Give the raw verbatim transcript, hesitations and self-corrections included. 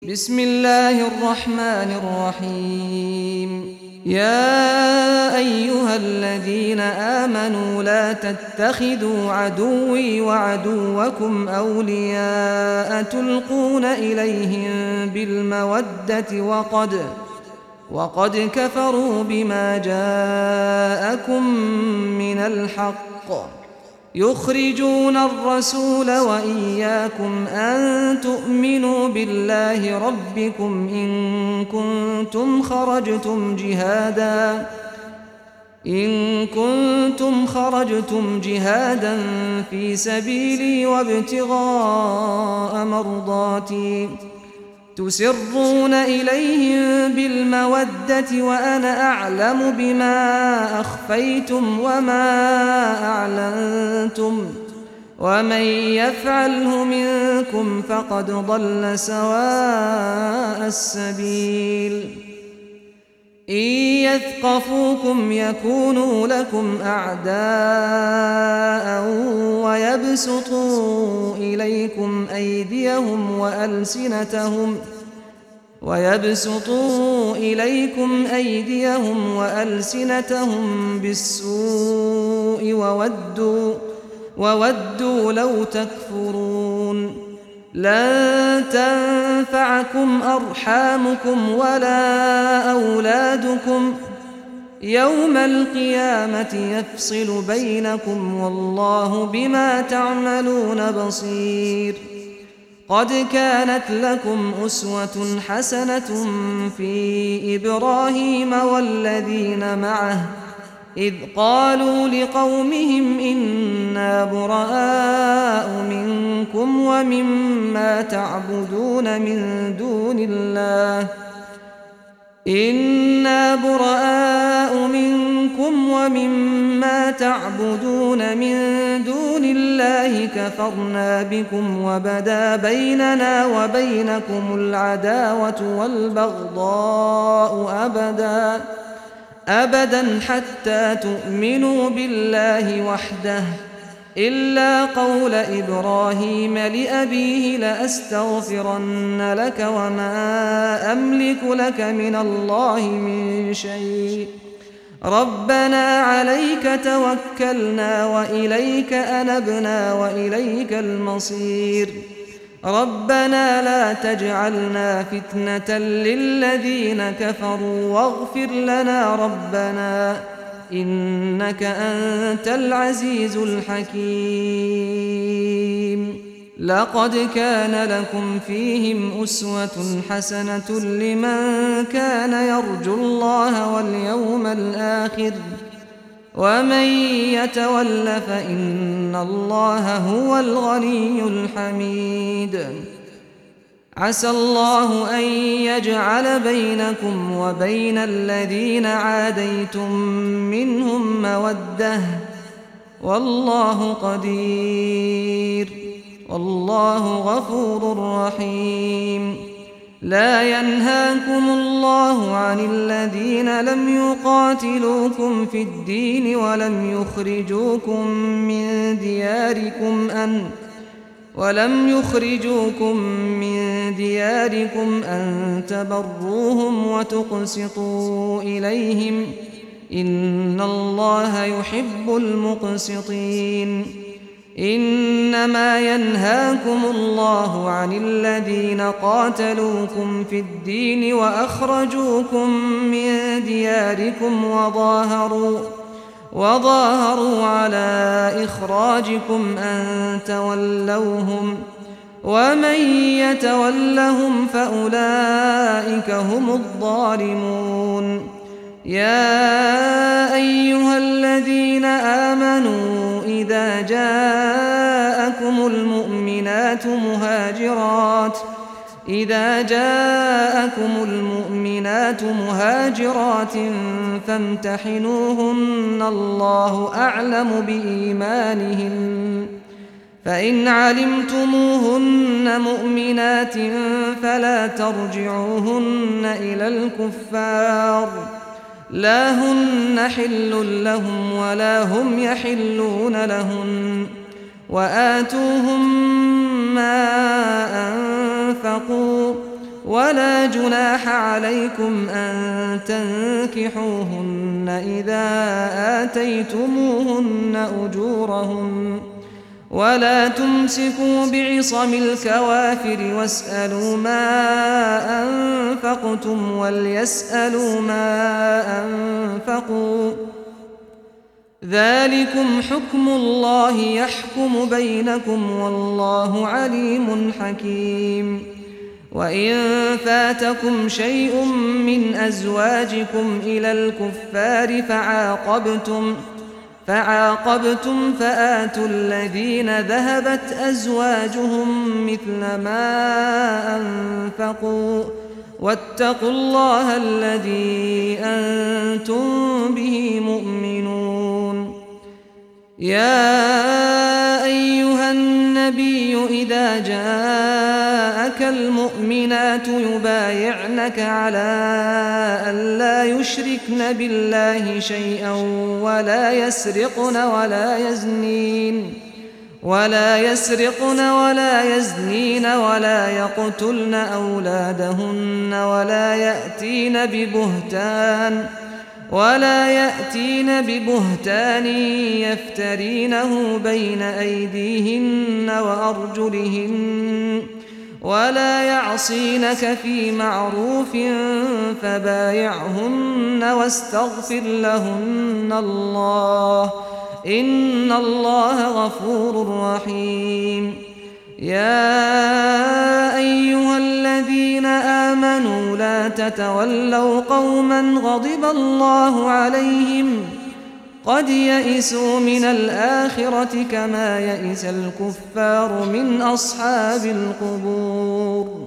بسم الله الرحمن الرحيم يا أيها الذين آمنوا لا تتخذوا عدوي وعدوكم أولياء تلقون إليهم بالمودة وقد وقد كفروا بما جاءكم من الحق يخرجون الرسول وإياكم أن تؤمنوا بالله ربكم إن كنتم خرجتم جهادا إن كنتم خرجتم جهادا في سبيلي وابتغاء مرضاتي تسرون إليهم بالمودة وأنا أعلم بما أخفيتم وما أعلنتم ومن يفعله منكم فقد ضل سواء السبيل إن يثقفوكم يكونوا لكم أعداء ويبسطوا إليكم أيديهم وألسنتهم ويبسطوا إليكم أيديهم وألسنتهم بالسوء وودوا وودوا لو تكفرون لن تنفعكم أرحامكم ولا أولادكم يوم القيامة يفصل بينكم والله بما تعملون بصير قد كانت لكم أسوة حسنة في إبراهيم والذين معه إذ قالوا لقومهم إنا براء منكم ومما تعبدون من دون الله إنا براء منكم ومما تعبدون من دون الله كفرنا بكم وبدا بيننا وبينكم العداوة والبغضاء أبدا أبدا حتى تؤمنوا بالله وحده إلا قول إبراهيم لأبيه لأستغفرن لك وما أملك لك من الله من شيء ربنا عليك توكلنا وإليك أنبنا وإليك المصير ربنا لا تجعلنا فتنة للذين كفروا واغفر لنا ربنا إنك أنت العزيز الحكيم لقد كان لكم فيهم أسوة حسنة لمن كان يرجو الله واليوم الآخر ومن يتول فإن الله هو الغني الحميد عسى الله أن يجعل بينكم وبين الذين عاديتم منهم مودة والله قدير والله غفور رحيم لا ينهاكم الله عن الذين لم يقاتلوكم في الدين ولم يخرجوكم من دياركم أن ولم يخرجوكم من دياركم أن تبروهم وتقسطوا إليهم إن الله يحب المقسطين إنما ينهاكم الله عن الذين قاتلوكم في الدين وأخرجوكم من دياركم وظاهروا وظاهروا على إخراجكم أن تولوهم ومن يتولهم فأولئك هم الظالمون يا أيها الذين آمنوا إذا جاءكم المؤمنات مهاجرات إذا جاءكم المؤمنات مهاجرات فامتحنوهن الله أعلم بإيمانهن فإن علمتموهن مؤمنات فلا ترجعوهن إلى الكفار لا هن حل لهم ولا هم يحلون لهن وآتوهم ما أنفقوا ولا جناح عليكم أن تنكحوهن إذا آتيتموهن أجورهن ولا تمسكوا بعصم الكوافر واسألوا ما أنفقتم وليسألوا ما أنفقوا ذلكم حكم الله يحكم بينكم والله عليم حكيم. وإن فاتكم شيء من أزواجكم إلى الكفار فعاقبتم فعاقبتم فآتوا الذين ذهبت أزواجهم مثل ما أنفقوا واتقوا الله الذي أنتم به مؤمنون. يا أيها النبي إذا جاءك المؤمنات يبايعنك على أن لا يشركن بالله شيئا ولا يسرقن ولا يزنين ولا يسرقن ولا يزنين ولا يقتلن أولادهن ولا يأتين ببهتان ولا يأتين ببهتان يفترينه بين أيديهن وأرجلهن ولا يعصينك في معروف فبايعهن واستغفر لهن الله إن الله غفور رحيم. يا أيها الذين آمنوا لا تتولوا قوما غضب الله عليهم قد يئسوا من الآخرة كما يئس الكفار من أصحاب القبور.